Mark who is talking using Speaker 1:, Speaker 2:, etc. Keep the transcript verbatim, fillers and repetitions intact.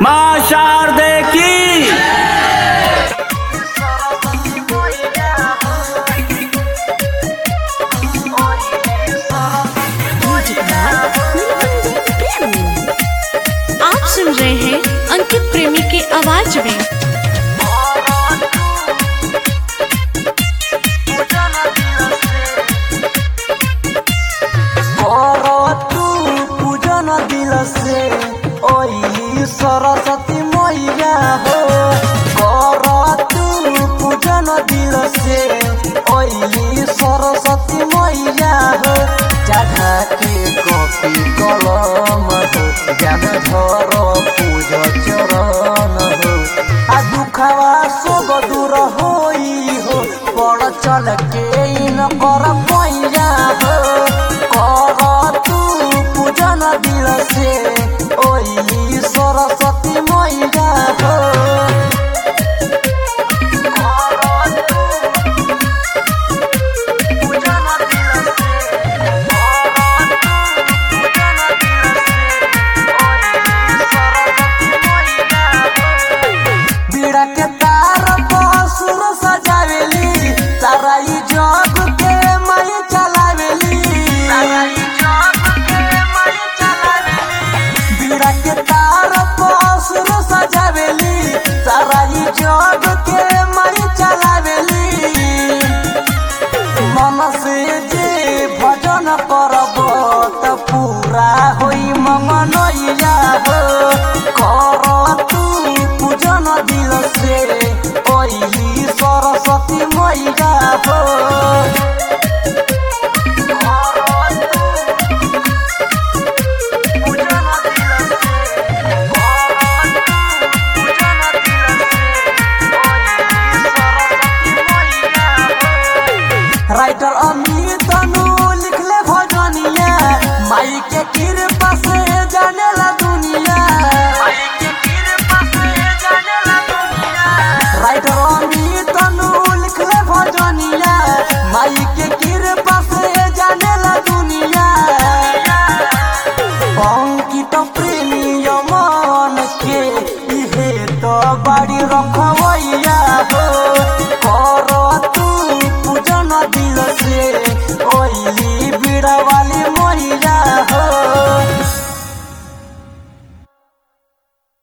Speaker 1: मां शारदे की।
Speaker 2: आप सुन रहे हैं अंकित प्रेमी के आवाज में।
Speaker 3: दिल से ओई सरस्वती मैया हो, कर तू पूजन दिल से ओई सरस्वती मैया हो। चढ़ा के कॉपी कलम हो, ज्ञान धर पूज चरण हो। आ दुखवा सब दूर होई हो, बड़ चल के इन कर पैया हो। कर तू पूजन दिल से ओई सरस्वती मैया हो। बीड़ा के तार बसुर सजावेली, सारा ई जग के माई चलावेली। बीड़ा के तार बसुर सजावेली, सारा ई जग के माई चलावेली। मन से जे भजन करब त पूरा होई मंगनैया हो। कर तू पूजन दिल से ओई सरस्वती मैया हो। राइटर अमित तनु लिखले भजनिया, माई के कृपा से जाने ला दुनिया। राइटर अमित तनु लिखले भजनिया, माई के कृपा से जाने ला दुनिया। अंकित प्रेमी मन के इहे तो बाड़ी रखवैया।